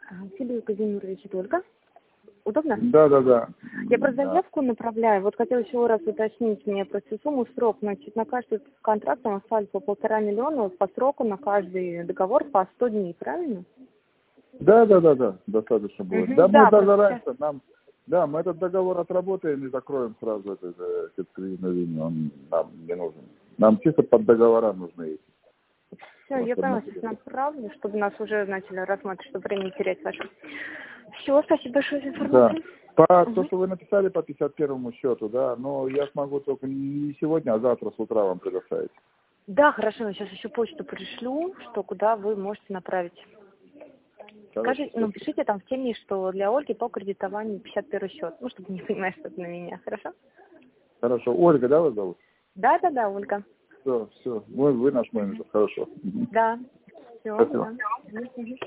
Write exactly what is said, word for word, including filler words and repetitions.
Сергей Казимирович, только. Удобно? Да, да, да. Я просто Да. заявку направляю. Вот хотела еще раз уточнить мне просто сумму, срок. Значит, на каждый контракт у нас по полтора миллиона, по сроку на каждый договор по сто дней, правильно? Да, да, да, да, достаточно будет. Угу, Да, да, мы даже просто раньше, нам, да, мы этот договор отработаем и закроем сразу этот, этот кредитную линию, он нам не нужен. Нам чисто под договора нужны эти. все, я Просто поняла, мы- сейчас направлю, чтобы нас уже начали рассматривать, чтобы время не терять ваше. Все, спасибо большое за Да. информацию. По Угу. то, что вы написали по пятьдесят первому счету, да, но я смогу только не сегодня, а завтра с утра вам предоставить. Да, хорошо, я сейчас еще почту пришлю, что куда вы можете направить. Хорошо, Скажите, ну, пишите там в теме, что для Ольги по кредитованию пятьдесят первый счет. Ну, чтобы не понимать, что это на меня. Хорошо? Хорошо. Ольга, да, вас зовут? Да, да, да, Ольга. Все, все. Вы, вы наш менеджер. Хорошо. Мгм. Да. Все, Спасибо. да. Мгм.